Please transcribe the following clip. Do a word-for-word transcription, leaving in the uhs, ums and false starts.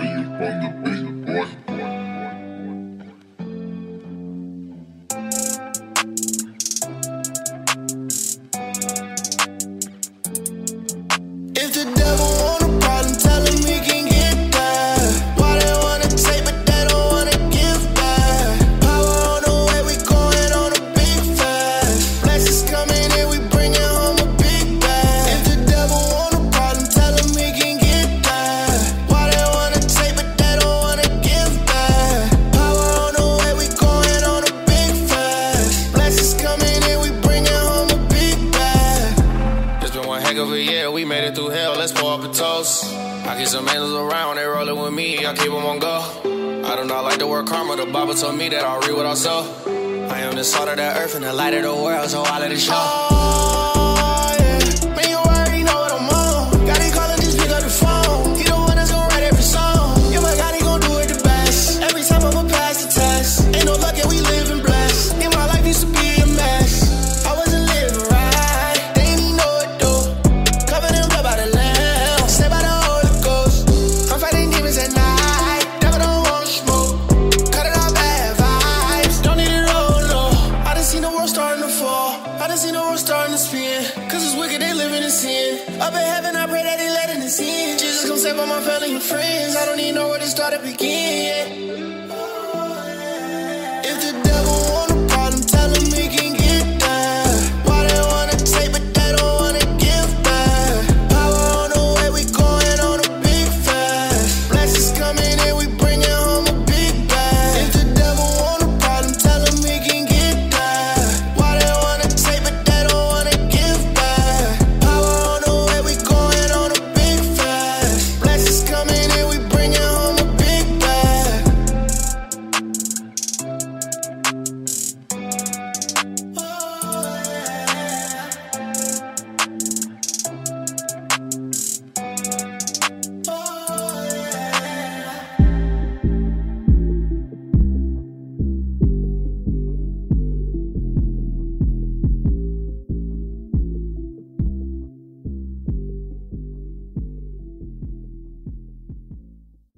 If the devil want a problem, tell him he can get that. Why they wanna take but they don't wanna give back? Power on the way, we going on a big fast. Blessings coming in, we bringing home a big bag. If the devil want a problem, tell him he can get that. Why they wanna take but they don't wanna give back? Power on the way, we going on a big fast. Blessings coming in, we bringing home a big bag. It's been one heck of a year, we made it through hell, let's pour up a toast. I keep some angels around, they rollin' with me, I keep them on go. I do not like the word karma, the Bible told me that I'll read what I sow. I am the salt of the earth and the light of the world, so I let it show. Oh, yeah. Man, you already know what I'm on. Got it calling, just pick up the phone. He the one that's gon' write every song. Yeah, my God, he gon' do it the best. Every time I'ma pass the test. Ain't no luck, yeah, we living blessed. Yeah, my life used to be a mess. I wasn't living right. They ain't even know it though. Covered in blood by the Lamb. Saved by the Holy Ghost. I'm fighting demons at night. Devil don't want smoke. Cut it off bad vibes. Don't need it all, no. I done seen the world starting to fall. I done seen the world starting to spin. Cause it's wicked, they living in sin. Up in heaven, I pray that they let it in sin. Jesus come save all my family and friends. I don't even know where to start to begin.